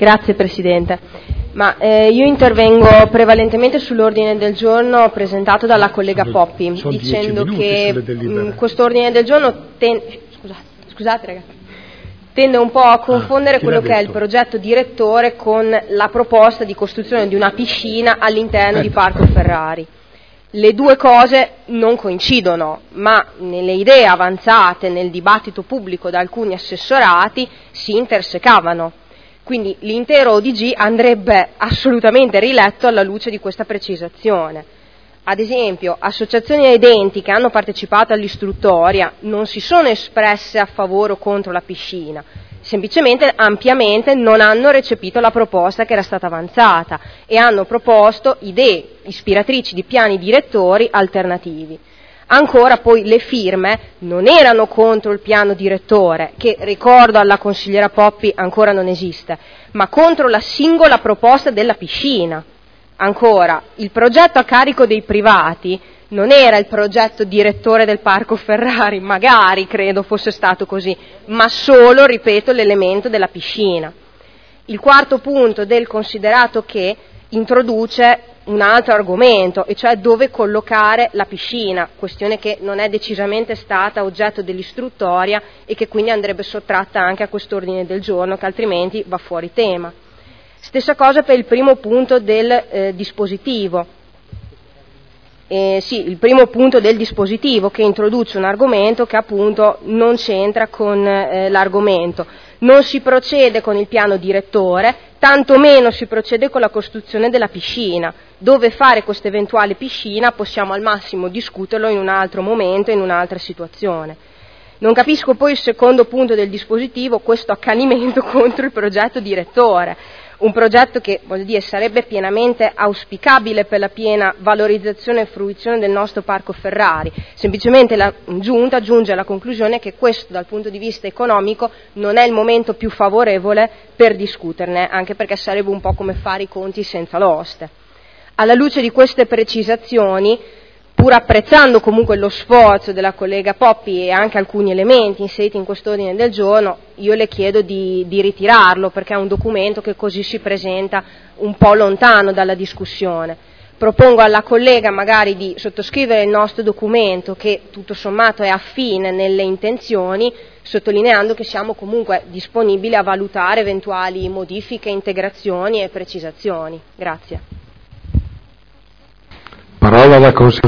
Grazie Presidente. Io intervengo prevalentemente sull'ordine del giorno presentato dalla collega Poppi, dicendo che quest'ordine del giorno tende un po' a confondere quello che è il progetto direttore con la proposta di costruzione di una piscina all'interno di Parco Ferrari. Le due cose non coincidono, ma nelle idee avanzate nel dibattito pubblico da alcuni assessorati si intersecavano. Quindi l'intero ODG andrebbe assolutamente riletto alla luce di questa precisazione. Ad esempio, associazioni edenti che hanno partecipato all'istruttoria non si sono espresse a favore o contro la piscina, semplicemente ampiamente non hanno recepito la proposta che era stata avanzata e hanno proposto idee ispiratrici di piani direttori alternativi. Ancora poi le firme non erano contro il piano direttore, che ricordo alla consigliera Poppi ancora non esiste, ma contro la singola proposta della piscina. Ancora, il progetto a carico dei privati non era il progetto direttore del Parco Ferrari, magari credo fosse stato così, ma solo, ripeto, l'elemento della piscina. Il quarto punto del considerato che introduce un altro argomento, e cioè dove collocare la piscina, questione che non è decisamente stata oggetto dell'istruttoria e che quindi andrebbe sottratta anche a quest'ordine del giorno, che altrimenti va fuori tema. Stessa cosa per il primo punto del dispositivo. Il primo punto del dispositivo che introduce un argomento che appunto non c'entra con l'argomento. Non si procede con il piano direttore, tantomeno si procede con la costruzione della piscina. Dove fare questa eventuale piscina possiamo al massimo discuterlo in un altro momento, in un'altra situazione. Non capisco poi il secondo punto del dispositivo, questo accanimento contro il progetto direttore. Un progetto che, sarebbe pienamente auspicabile per la piena valorizzazione e fruizione del nostro Parco Ferrari. Semplicemente la Giunta giunge alla conclusione che questo, dal punto di vista economico, non è il momento più favorevole per discuterne, anche perché sarebbe un po' come fare i conti senza l'oste. Alla luce di queste precisazioni, pur apprezzando comunque lo sforzo della collega Poppi e anche alcuni elementi inseriti in quest'ordine del giorno, io le chiedo di ritirarlo, perché è un documento che così si presenta un po' lontano dalla discussione. Propongo alla collega magari di sottoscrivere il nostro documento, che tutto sommato è affine nelle intenzioni, sottolineando che siamo comunque disponibili a valutare eventuali modifiche, integrazioni e precisazioni. Grazie. Parola alla